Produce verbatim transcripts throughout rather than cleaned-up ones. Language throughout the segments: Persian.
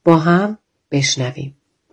با هم بشنویم.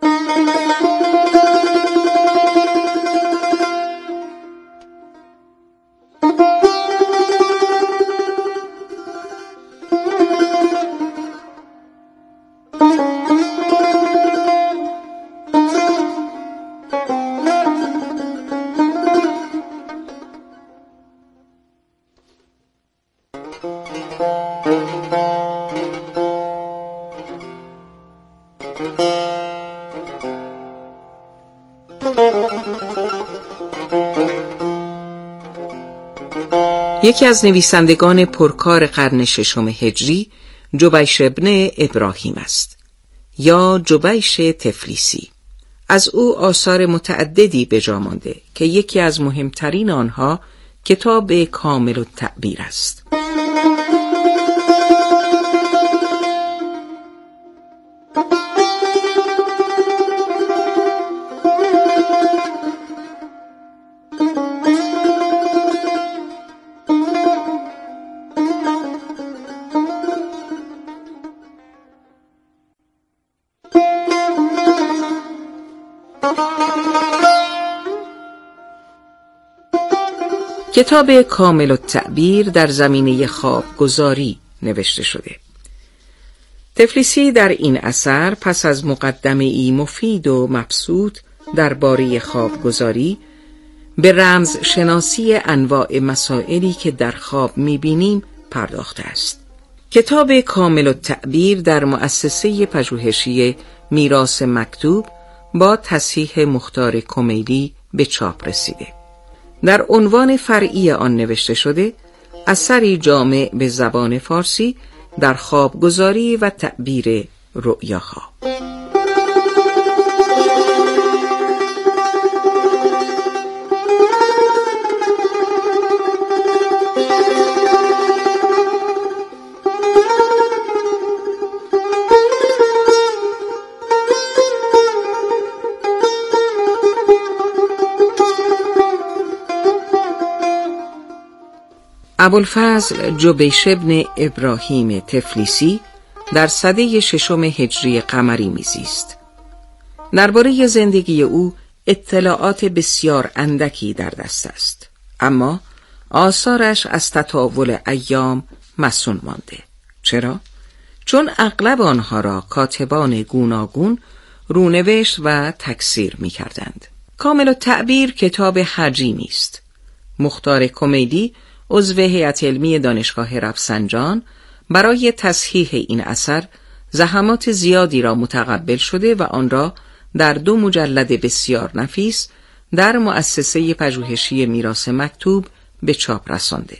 یکی از نویسندگان پرکار قرن ششم هجری جبیش ابن ابراهیم است یا جبیش تفلیسی. از او آثار متعددی به جا مانده که یکی از مهمترین آنها کتاب کامل التعبیر است. کتاب کامل التعبیر در زمینه خوابگزاری نوشته شده. تفلیسی در این اثر پس از مقدمه‌ای مفید و مبسوط درباره خوابگزاری به رمز شناسی انواع مسائلی که در خواب می‌بینیم پرداخته است. کتاب کامل التعبیر در مؤسسه پژوهشی میراث مکتوب با تصحیح مختار کمیلی به چاپ رسیده. در عنوان فرعی آن نوشته شده اثری جامع به زبان فارسی در خوابگزاری و تعبیر رؤیاها. ابوالفضل جبیش ابن ابراهیم تفلیسی در سده ششم هجری قمری میزیست. درباره زندگی او اطلاعات بسیار اندکی در دست است، اما آثارش از تطاول ایام مسون مانده. چرا؟ چون اغلب آنها را کاتبان گوناگون رونوشت و تکثیر می کردند. کامل التعبیر کتاب حجیمی است. مختار کمیلی عضو هیئت علمی دانشگاه رفسنجان برای تصحیح این اثر زحمات زیادی را متقبل شده و آن را در دو مجلد بسیار نفیس در مؤسسه پژوهشی میراث مکتوب به چاپ رسانده.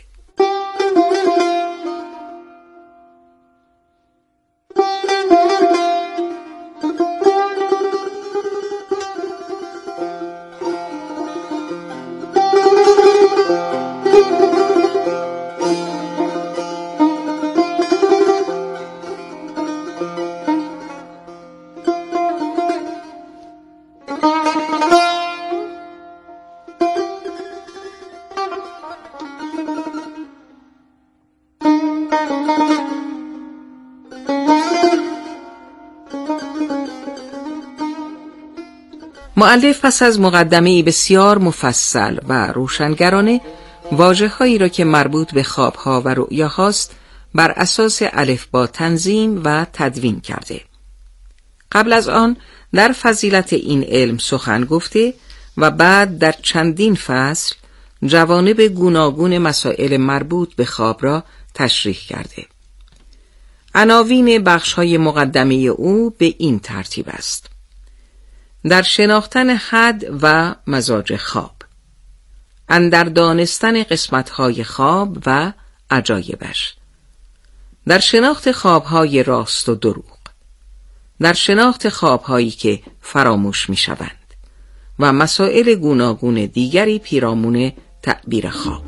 مؤلف پس از مقدمه‌ای بسیار مفصل و روشنگرانه واژه‌هایی را که مربوط به خواب‌ها و رؤیاهاست بر اساس الفبا تنظیم و تدوین کرده. قبل از آن در فضیلت این علم سخن گفته و بعد در چندین فصل جوانب گوناگون مسائل مربوط به خواب را تشریح کرده. عناوین بخش‌های مقدمه او به این ترتیب است: در شناختن حد و مزاج خواب، اندر دانستن قسمت‌های خواب و عجایبش، در شناخت خواب‌های راست و دروغ، در شناخت خواب‌هایی که فراموش می‌شوند و مسائل گوناگون دیگری پیرامون تعبیر خواب.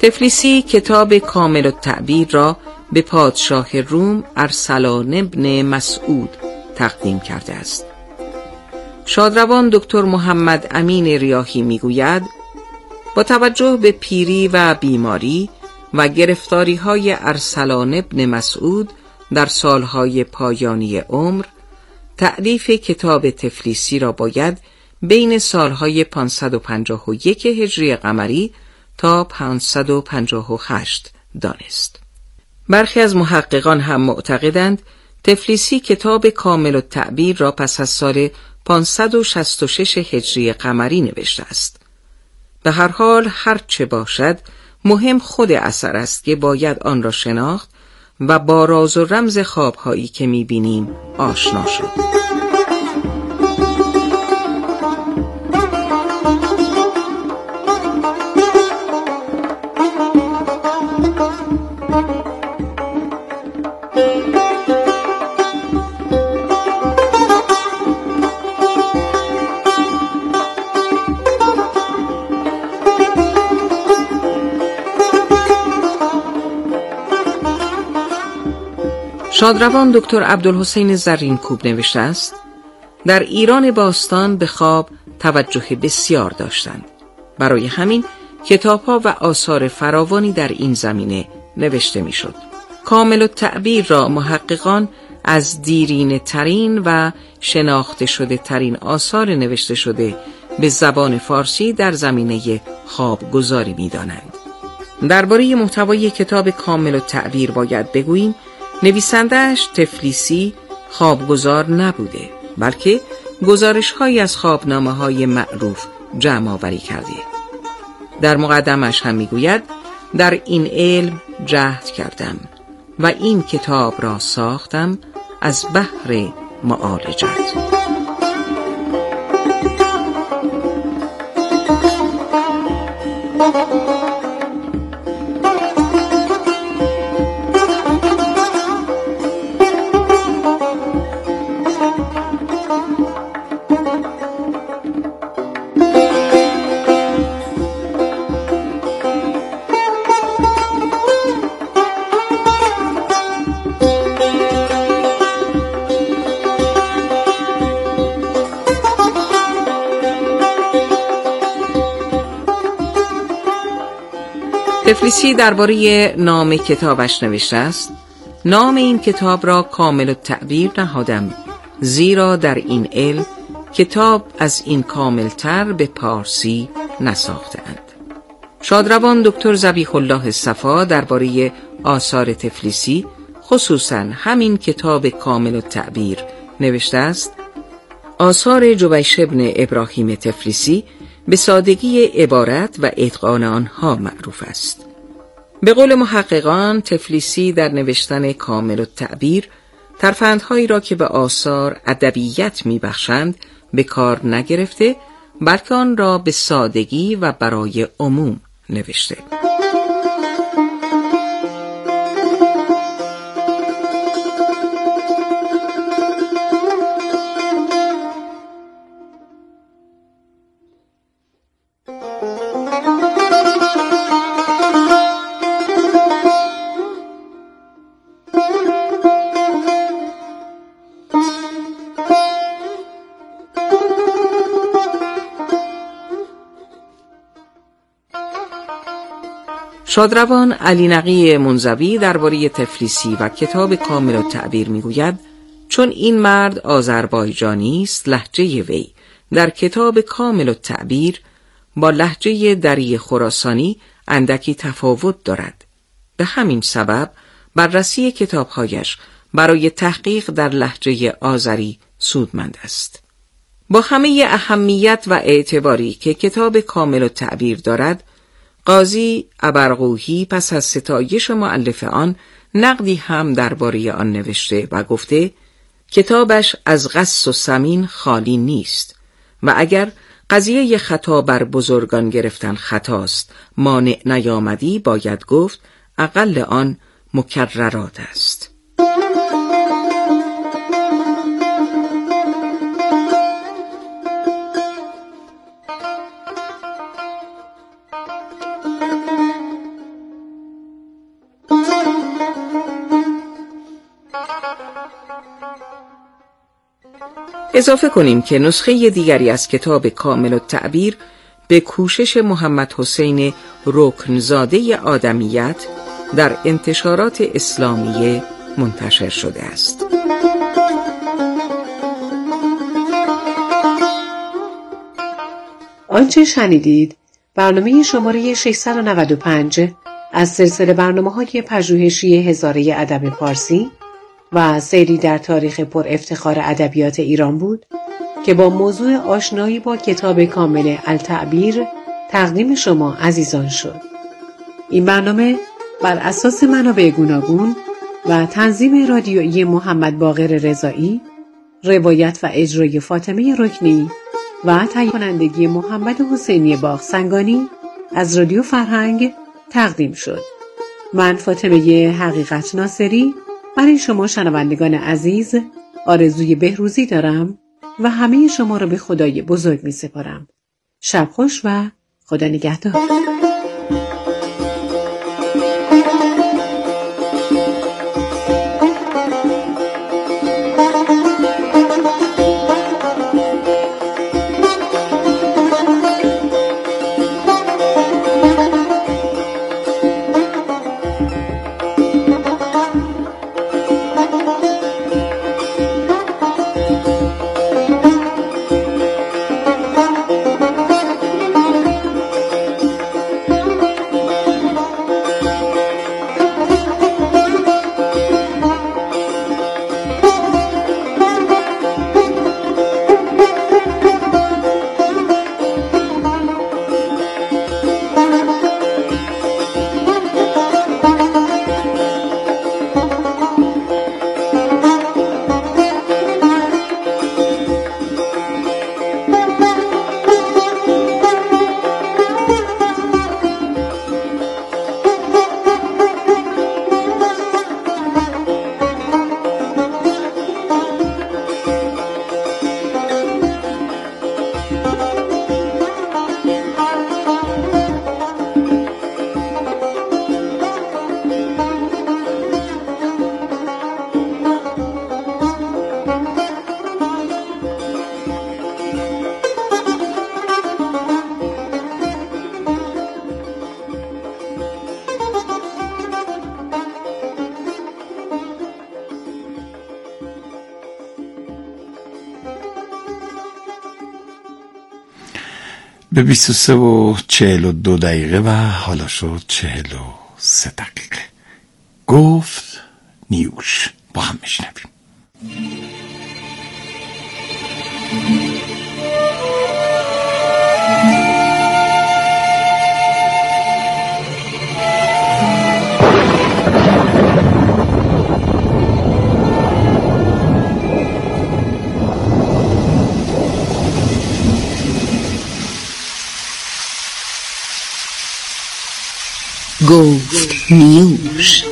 تفلیسی کتاب کامل التعبیر را به پادشاه روم ارسلان ابن مسعود تقدیم کرده است. شادروان دکتر محمد امین ریاحی میگوید با توجه به پیری و بیماری و گرفتاری های ارسلان ابن مسعود در سالهای پایانی عمر، تألیف کتاب تفلیسی را باید بین سالهای پانصد و پنجاه و یک هجری قمری تا پانصد و پنجاه و هشت دانست. برخی از محققان هم معتقدند تفلیسی کتاب کامل التعبیر را پس از سال پانصد و شصت و شش هجری قمری نوشته است. به هر حال هر چه باشد مهم خود اثر است که باید آن را شناخت و با راز و رمز خوابهایی که می‌بینیم آشنا شد. شادروان دکتر عبدالحسین زرینکوب نوشته است در ایران باستان به خواب توجه بسیار داشتند. برای همین کتاب‌ها و آثار فراوانی در این زمینه نوشته می‌شد. کامل التعبیر را محققان از دیرینه ترین و شناخته شده ترین آثار نوشته شده به زبان فارسی در زمینه خوابگزاری می‌دانند. درباره محتوای کتاب کامل التعبیر باید بگوییم نویسنده‌اش تفلیسی خوابگزار نبوده، بلکه گزارش‌هایی از خوابنامه‌های معروف جمع آوری کرده. در مقدمش هم میگوید در این علم جهد کردم و این کتاب را ساختم از بحر معالجت. تفلیسی درباره نام کتابش نوشته است نام این کتاب را کامل التعبیر نهادم، زیرا در این علم کتاب از این کاملتر به پارسی نساختند. شادروان دکتر ذبیح الله صفا درباره آثار تفلیسی خصوصاً همین کتاب کامل التعبیر نوشته است آثار جویش ابن ابراهیم تفلیسی به سادگی عبارت و اتقان آنها معروف است. به قول محققان تفلیسی در نوشتن کامل التعبیر ترفندهایی را که به آثار ادبیت میبخشند به کار نگرفته، بلکه آن را به سادگی و برای عموم نوشته. شادروان علی نقی منزوی درباره تفلیسی و کتاب کامل التعبیر میگوید چون این مرد آذربایجانی است، لهجه وی در کتاب کامل التعبیر با لهجه دری خراسانی اندکی تفاوت دارد. به همین سبب بررسی کتابهایش برای تحقیق در لهجه آذری سودمند است. با همه اهمیت و اعتباری که کتاب کامل التعبیر دارد، قاضی ابرقوهی پس از ستایش مؤلف آن نقدی هم درباره آن نوشته و گفته کتابش از غص و سمین خالی نیست و اگر قضیه خطا بر بزرگان گرفتن خطاست مانع نیامدی باید گفت اقل آن مکررات است. اضافه کنیم که نسخه دیگری از کتاب کامل التعبیر به کوشش محمد حسین رکنزاده آدمیت در انتشارات اسلامیه منتشر شده است. آنچه شنیدید برنامه شماره ششصد و نود و پنج از سلسله برنامه‌های پژوهشی هزاره ادب فارسی و سیری در تاریخ پر افتخار ادبیات ایران بود که با موضوع آشنایی با کتاب کامل التعبیر تقدیم شما عزیزان شد. این برنامه بر اساس منابع گوناگون و تنظیم رادیویی محمد باقر رضایی، روایت و اجرای فاطمه رکنی و تهیه کنندگی محمد حسینی باغسنگانی از رادیو فرهنگ تقدیم شد. من فاطمه حقیقت ناصری برای شما شنوندگان عزیز آرزوی بهروزی دارم و همه شما را به خدای بزرگ می سپارم. شب خوش و خدا نگهدار. به بیست و سه و چهل و دو دقیقه و حالا شد چهل و سه دقیقه. گفت نیوش. با هم میشنویم. گفت نیوش.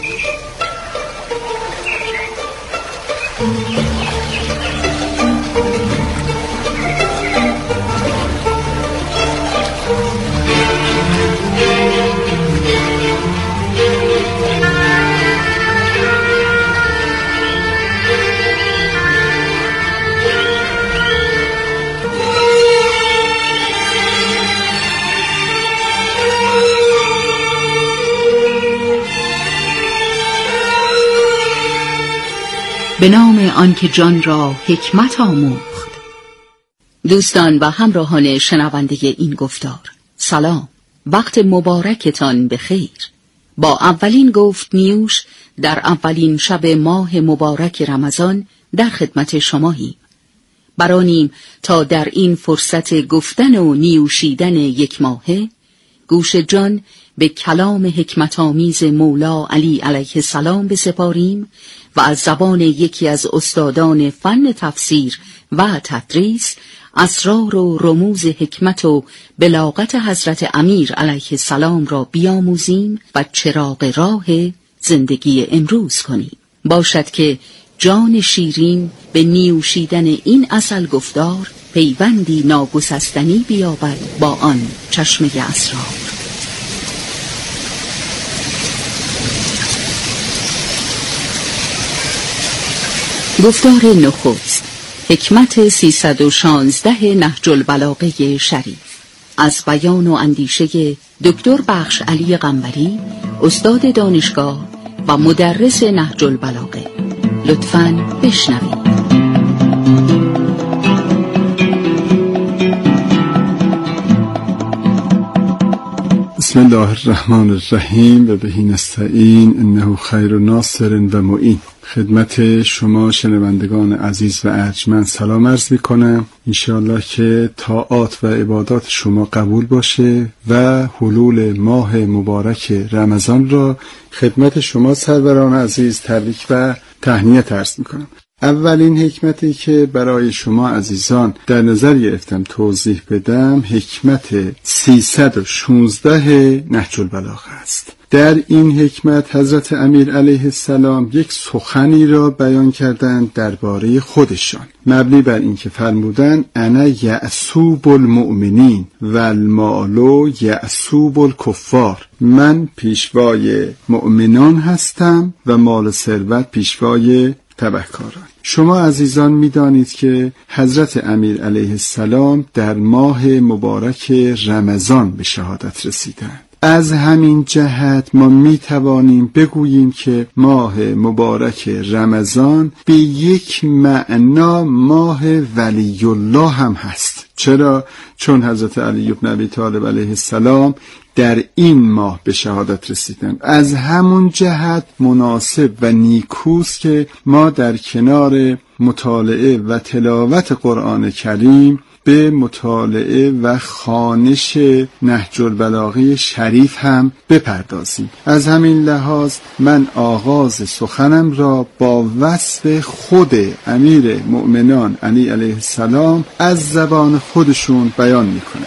به نام آنکه جان را حکمت آموخت. دوستان و همراهان شنونده این گفتار، سلام، وقت مبارکتان بخیر. با اولین گفت نیوش در اولین شب ماه مبارک رمضان در خدمت شماییم. برانیم تا در این فرصت گفتن و نیوشیدن یک ماهه گوش جان به کلام حکمت آمیز مولا علی علیه السلام بسپاریم و از زبان یکی از استادان فن تفسیر و تدریس اسرار و رموز حکمت و بلاغت حضرت امیر علیه السلام را بیاموزیم و چراغ راه زندگی امروز کنیم. باشد که جان شیرین به نیوشیدن این عسل گفتار پیوندی ناگسستنی بیابد با آن چشمه اسرار. گفتار نخست، حکمت سیصد و شانزده نهج البلاغه شریف، از بیان و اندیشه دکتر بخش علی قنبری، استاد دانشگاه و مدرس نهج البلاغه. لطفاً بشنوید. بسم الله الرحمن الرحیم و بهی نستعین انه خیر ناصر و معین. خدمت شما شنوندگان عزیز و ارجمند سلام عرض میکنم. انشاءالله که طاعات و عبادات شما قبول باشه و حلول ماه مبارک رمضان را خدمت شما سروران عزیز تبریک و تهنیت عرض میکنم. اولین حکمتی که برای شما عزیزان در نظر گرفتم توضیح بدم حکمت سیصد و شانزده نهج البلاغه است. در این حکمت حضرت امیر علیه السلام یک سخنی را بیان کردند درباره خودشان، مبنی بر این که فرمودند انا یعصوب المؤمنین و المال یعصوب الکفار. من پیشوای مؤمنان هستم و مال و ثروت پیشوای تبهکاران. شما عزیزان می‌دانید که حضرت امیر علیه السلام در ماه مبارک رمضان به شهادت رسیدند. از همین جهت ما می توانیم بگوییم که ماه مبارک رمضان به یک معنا ماه ولی الله هم هست. چرا؟ چون حضرت علی بن ابی طالب علیه السلام در این ماه به شهادت رسیدند. از همون جهت مناسب و نیکوست که ما در کنار مطالعه و تلاوت قرآن کریم به مطالعه و خوانش نهج البلاغه شریف هم بپردازیم. از همین لحاظ من آغاز سخنم را با وصف خود امیر مؤمنان علی علیه السلام از زبان خودشون بیان میکنم.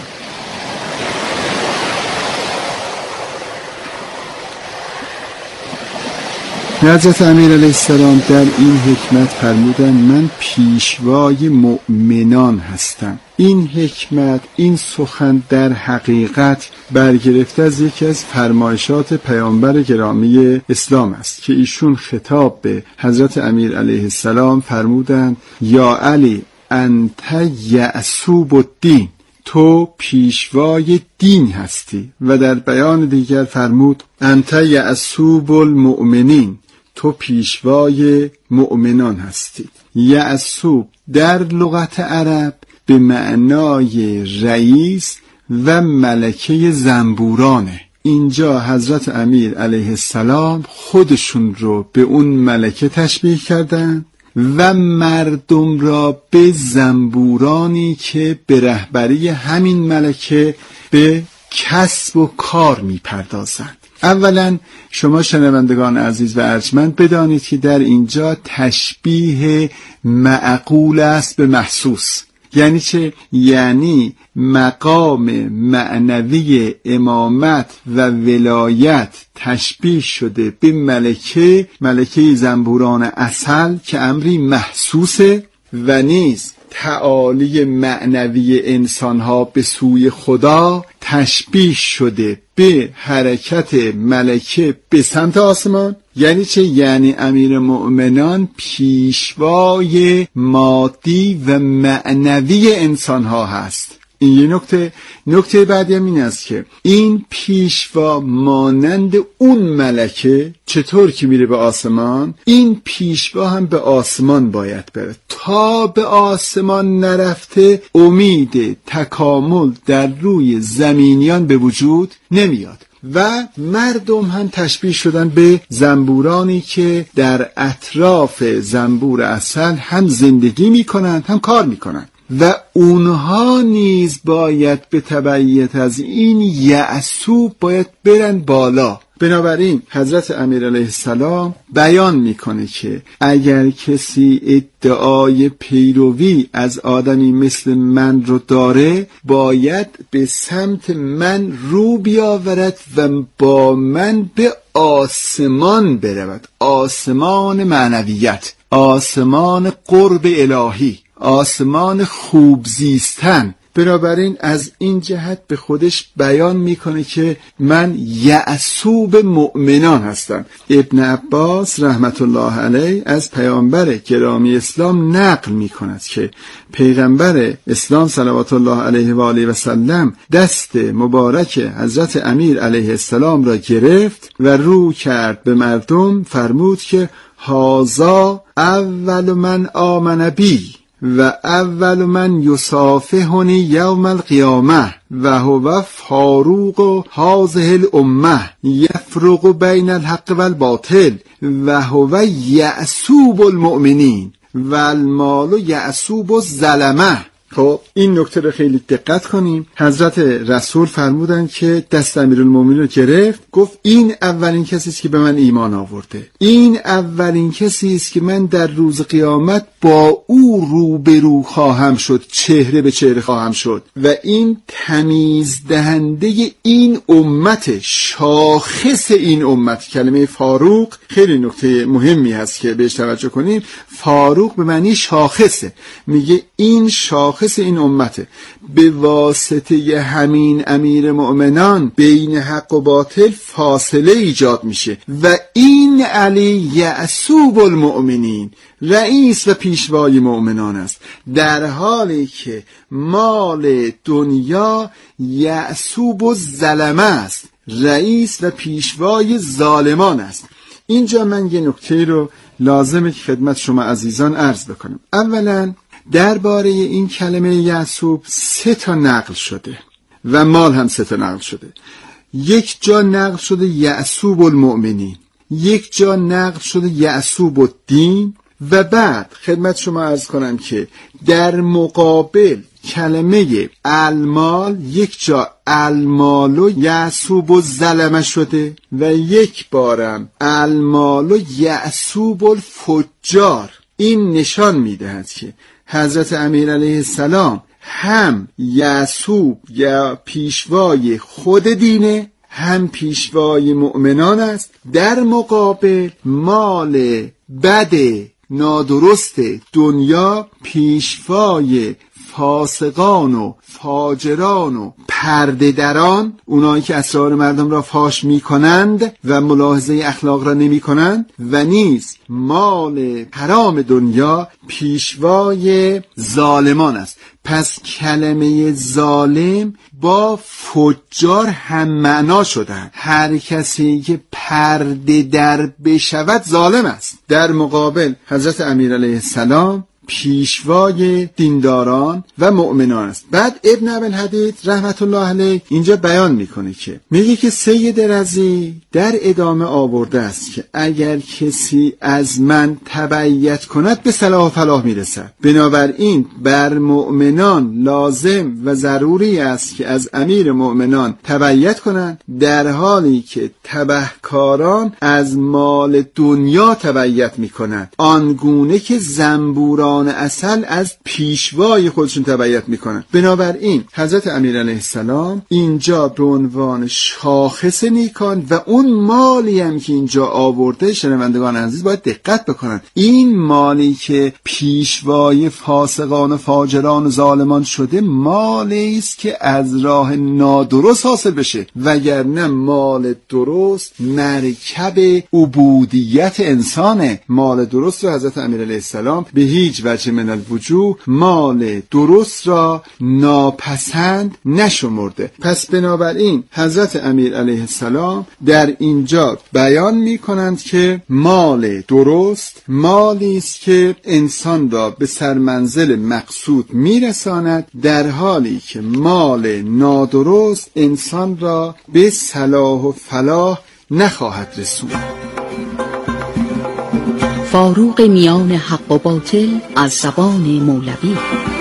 حضرت امیر علیه السلام در این حکمت فرمودند من پیشوای مؤمنان هستم. این حکمت، این سخن در حقیقت برگرفته از یکی از فرمایشات پیامبر گرامی اسلام است که ایشون خطاب به حضرت امیر علیه السلام فرمودند یا علی انت یعصوب الدین، تو پیشوای دین هستی. و در بیان دیگر فرمود انت یعصوب المؤمنین، تو پیشوای مؤمنان هستی. یعصوب در لغت عرب به معنای رئیس و ملکه زنبورانه. اینجا حضرت امیر علیه السلام خودشون رو به اون ملکه تشبیه کردند و مردم را به زنبورانی که به رهبری همین ملکه به کسب و کار می پردازند. اولا شما شنوندگان عزیز و ارجمند بدانید که در اینجا تشبیه معقول است به محسوس. یعنی چه؟ یعنی مقام معنوی امامت و ولایت تشبیه شده به ملکه، ملکه زنبوران عسل که امری محسوسه، و نیز تعالی معنوی انسانها به سوی خدا تشبیه شده به حرکت ملکه به سمت آسمان. یعنی چه؟ یعنی امیر مؤمنان پیشوای مادی و معنوی انسانها هست. این یه نکته. نکته بعدی هم این است که این پیشوا مانند اون ملکه چطور که میره به آسمان، این پیشوا هم به آسمان باید بره. تا به آسمان نرفته امید تکامل در روی زمینیان به وجود نمیاد. و مردم هم تشبیه شدن به زنبورانی که در اطراف زنبور عسل هم زندگی میکنند هم کار میکنند و اونها نیز باید به تبعیت از این یعصوب باید برن بالا. بنابراین حضرت امیر علیه السلام بیان میکنه که اگر کسی ادعای پیروی از آدمی مثل من رو داره باید به سمت من رو بیاورد و با من به آسمان برود، آسمان معنویت، آسمان قرب الهی، آسمان خوب زیستن. بنابراین از این جهت به خودش بیان میکنه که من یعصوب مؤمنان هستم. ابن عباس رحمت الله علیه از پیامبر گرامی اسلام نقل میکند که پیغمبر اسلام صلوات الله علیه و آله و سلم دست مبارک حضرت امیر علیه السلام را گرفت و رو کرد به مردم، فرمود که هازا اول من آمن بی و اول من یصافحنی یوم القیامه و هو فاروق هذه الامه یفرق بین الحق و الباطل و هو یعصوب المؤمنین و المال یعصوب الظلمه. خب این نکته رو خیلی دقت کنیم. حضرت رسول فرمودن که دست امیرالمومنین رو گرفت، گفت این اولین کسی است که به من ایمان آورده، این اولین کسی است که من در روز قیامت با او روبرو خواهم شد، چهره به چهره خواهم شد و این تمیز دهنده این امت، شاخص این امت. کلمه فاروق خیلی نکته مهمی هست که بهش توجه کنیم. فاروق به معنی شاخصه، میگه این شاخص این امته، به واسطه همین امیر مؤمنان بین حق و باطل فاصله ایجاد میشه و این علی یعصوب المؤمنین، رئیس و پیشوای مؤمنان است، در حالی که مال دنیا یعصوب الظلمه است، رئیس و پیشوای ظالمان است. اینجا من یه نکته رو لازمه که خدمت شما عزیزان عرض بکنم. اولا درباره این کلمه یعصوب سه تا نقل شده و مال هم سه تا نقل شده. یک جا نقل شده یعصوب المؤمنین، یک جا نقل شده یعصوب الدین و بعد خدمت شما عرض کنم که در مقابل کلمه المال یک جا المال و یعصوب الظلمه شده و یک بارم المال و یعصوب الفجار. این نشان میدهد که حضرت امیر علیه السلام هم یعصوب یا پیشوای خود دینه، هم پیشوای مؤمنان است، در مقابل مال بد نادرست دنیا پیشوای فاسقان و فاجران و پرده دران، اونایی که اسرار مردم را فاش می کنند و ملاحظه اخلاق را نمی کنند، و نیز مال حرام دنیا پیشوای ظالمان است. پس کلمه ظالم با فجار هم معنا شدن. هر کسی که پرده در بشود ظالم است. در مقابل حضرت امیر علیه السلام پیشوای دینداران و مؤمنان است. بعد ابن ابوالحدید رحمت الله علیه اینجا بیان میکنه که میگه که سید رضی در ادامه آورده است که اگر کسی از من تبعیت کند به صلاح و فلاح میرسد. بنابراین بر مؤمنان لازم و ضروری است که از امیر مؤمنان تبعیت کنند، در حالی که تبهکاران از مال دنیا تبعیت میکنند، آنگونه که زنبوران اصل از پیشوای خودشون تبعیت میکنن. بنابراین حضرت امیر علیه السلام اینجا به عنوان شاخص نیکان و اون مالی هم که اینجا آورده، شنوندگان عزیز باید دقت بکنن، این مالی که پیشوای فاسقان و فاجران و ظالمان شده مالی است که از راه نادرست حاصل بشه، وگرنه مال درست مرکب عبودیت انسانه. مال درست رو حضرت امیر علیه السلام به هیچ وجه من الوجوه مال درست را ناپسند نشمرده. پس بنابراین حضرت امیر علیه السلام در اینجا بیان می کنند که مال درست مالی است که انسان را به سرمنزل مقصود می رساند، در حالی که مال نادرست انسان را به صلاح و فلاح نخواهد رسوند. فاروق میان حق و باطل از زبان مولوی.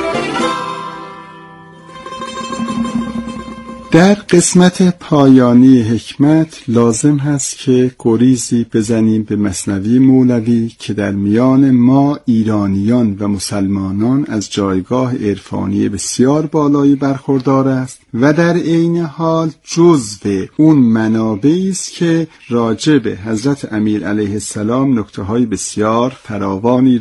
در قسمت پایانی حکمت لازم هست که گریزی بزنیم به مثنوی مولوی که در میان ما ایرانیان و مسلمانان از جایگاه عرفانی بسیار بالایی برخوردار است و در عین حال جزو اون منابعی است که راجع به حضرت امیر علیه السلام نکته‌های بسیار فراوانی را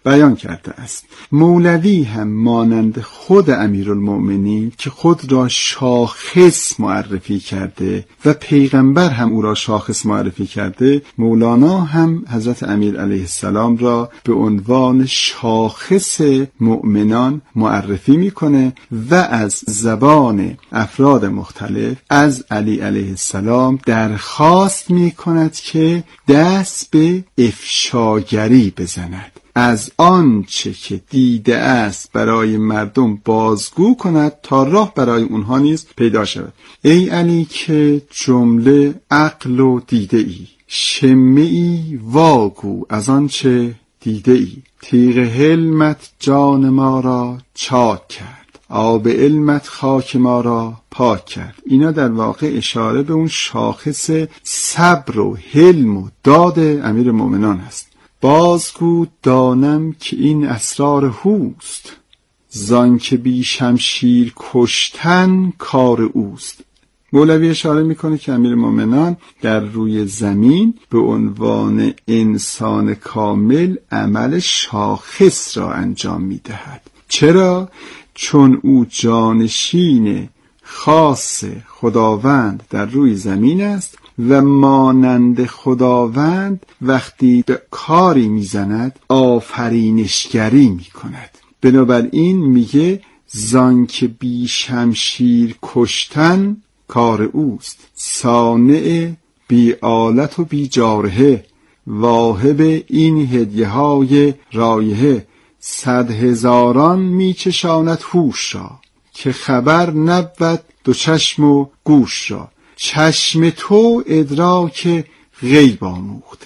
بیان کرده است. مولوی هم مانند خود امیرالمؤمنین که خود را شاخص معرفی کرده و پیغمبر هم او را شاخص معرفی کرده، مولانا هم حضرت امیر علیه السلام را به عنوان شاخص مؤمنان معرفی میکنه و از زبان افراد مختلف از علی علیه السلام درخواست میکند که دست به افشاگری بزند، از آنچه که دیده است برای مردم بازگو کند تا راه برای اونها نیز پیدا شود. ای علی که جمله عقل و دیده ای، شمه ای واگو از آنچه دیده ای، تیغ حلمت جان ما را چاک کرد، آب علمت خاک ما را پاک کرد. اینا در واقع اشاره به اون شاخص صبر و حلم و داد امیر مومنان است. بازگو دانم که این اسرار هوست، زان که بی شمشیر کشتن کار اوست. مولوی اشاره میکنه که امیر مومنان در روی زمین به عنوان انسان کامل عمل شاخص را انجام میدهد. چرا؟ چون او جانشین خاص خداوند در روی زمین است و مانند خداوند وقتی به کاری میزند آفرینشگری میکند. بنابراین میگه زان که بی شمشیر کشتن کار اوست، صانع بی آلت و بی جارحه، واهب این هدیه های رایحه، صد هزاران میچشاند هوش را، که خبر نبود دو چشم و گوش را. چشم تو ادراک غیب آموخته،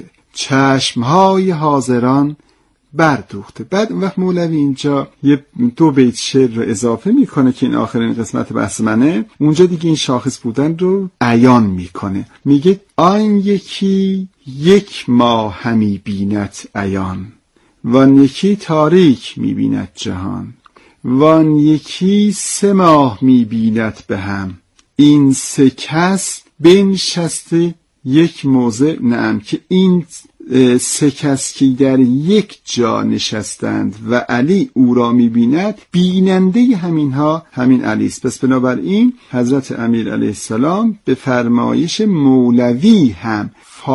چشمهای حاضران بردوخته. بعد وقت مولوی اینجا یه دو بیت شعر رو اضافه میکنه که این آخرین قسمت بحث منه. اونجا دیگه این شاخص بودن رو عیان میکنه. میگه آن یکی یک ماه همی بیند عیان، وان یکی تاریک میبیند جهان، وان یکی سه ماه میبیند به هم. این سه کس بنشسته یک موضع، نعم که این سه کس که در یک جا نشستند و علی او را می‌بیند، بیننده همینها همین علی است. پس بنابراین حضرت امیر علیه السلام به فرمایش مولوی هم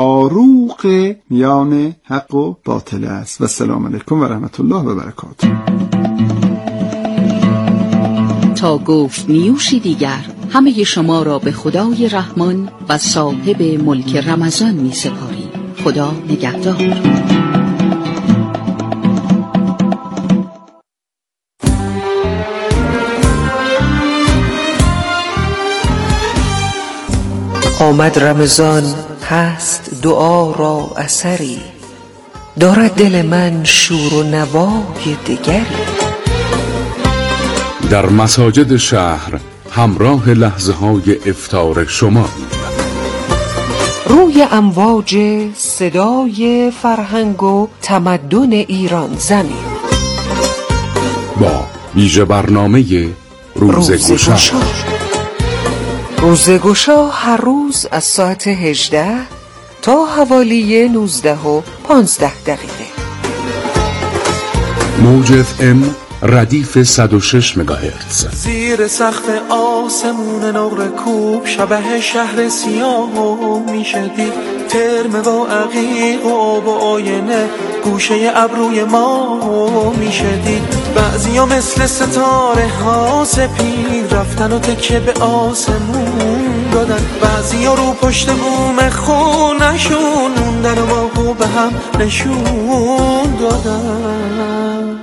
فاروق میان حق و باطل است. و السلام علیکم و رحمت الله و برکاته. تا گفت نیوشی دیگر، همه شما را به خدای رحمان و صاحب ملک رمضان می سپاریم. خدا نگهدار. آمد رمضان، هست دعا را اثری، دارد دل من شور و نوای دگری. در مساجد شهر همراه لحظه های افطار شما، روی امواج صدای فرهنگ و تمدن ایران زمین، با ویژه برنامه روزگشا. روزگشا هر روز از ساعت هجده تا حوالی نوزده و پانزده دقیقه. موج اف ام ردیف صد و شش مگاهرتز. زیر سقف آسمون نقره کوب شبه شهر سیاه میشدی، ترم و عقیق و آب و آینه گوشه ابروی ما میشدی. بعضی ها مثل ستاره ها سپید رفتن و تکه به آسمون دادن، بعضی ها رو پشت بوم خونشون موندن و ما به هم نشون دادن.